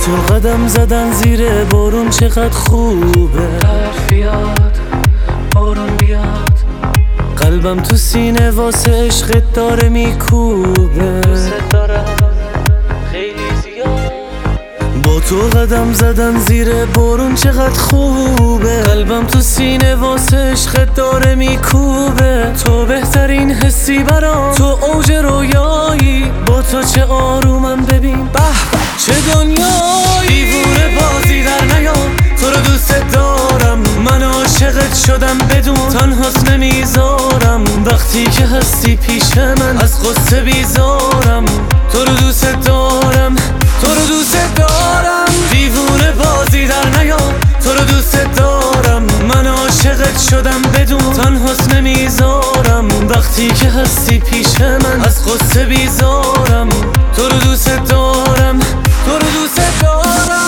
تو قدم زدن زیر بارون چقدر خوبه. بیاد بارون بیاد، قلبم تو سینه واسه عشقت داره میکوبه. دوست دارم خیلی زیاد. با تو قدم زدن زیر بارون چقدر خوبه. قلبم تو سینه واسه عشقت داره میکوبه. تو بهترین حسی برام، تو اوج رویایی. با تو چه آرومم ببین، به چه دنیایی. دیوونه بازی در نیام، تو رو دوست دارم. من عاشقت شدم بدون تنهاست نمیذارم. وقتی که هستی پیش من از غصه بیزارم. تو رو دوست دارم، تو رو دوست دارم. دیوونه بازی در نیام، تو رو دوست دارم. من عاشقت شدم بدون تنهاست نمیذارم. وقتی که هستی پیش من از غصه بیزارم. تو رو دوست دارم، تو رو دوست دارم.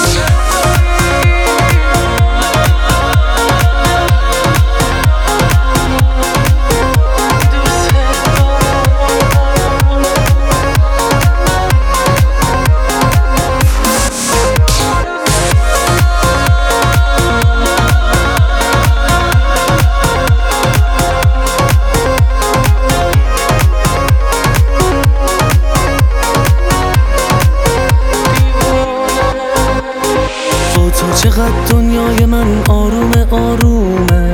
چقدر دنیای من آرومه آرومه.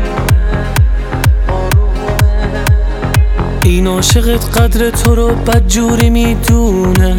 این عاشقت قدر تو رو بدجوری میدونه.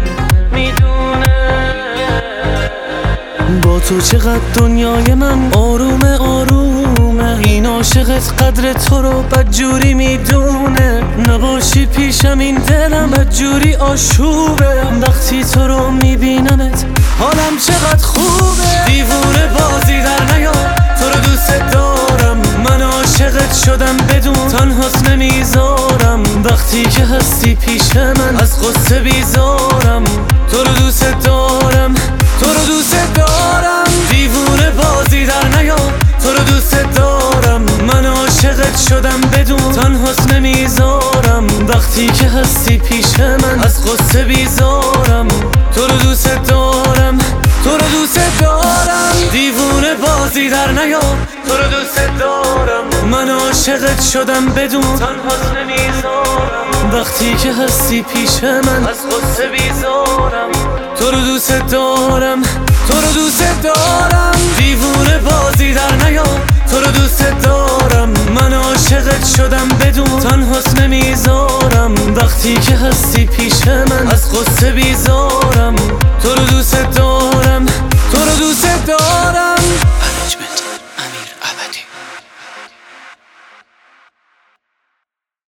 با تو چقدر دنیای من آرومه آرومه. این عاشقت قدر تو رو بدجوری میدونه. نباشی پیشم این دلم بدجوری آشوبه. وقتی تو رو میبینمت حالم چقدر خوبه. دیوونه بازی در نیام، تو رو دوست دارم. من عاشقت شدم بدون تنهاست نمیذارم. وقتی که هستی پیش من از غصه بیزارم. تو رو دوست دارم، تو رو دوست دارم. دیوونه بازی در نیام، تو رو دوست دارم. من عاشقت شدم بدون تنهاست نمیذارم. وقتی که هستی پیش من از غصه بیزارم. تو رو دوست دارم، تو رو دوست دارم. دیوونه بازی در نیام، تو رو دوست دارم. من عاشقت شدم بدون تنهاست نمیذارم. وقتی که هستی پیش من از غصه بیزارم. تو رو دوست دارم، تو رو دوست دارم. دیوونه بازی در نیام، تو رو دوست دارم. من عاشقت شدم بدون تنهاست نمیذارم. وقتی که هستی پیش من از غصه بیزارم. تو رو دوست دارم، تو رو دوست دارم.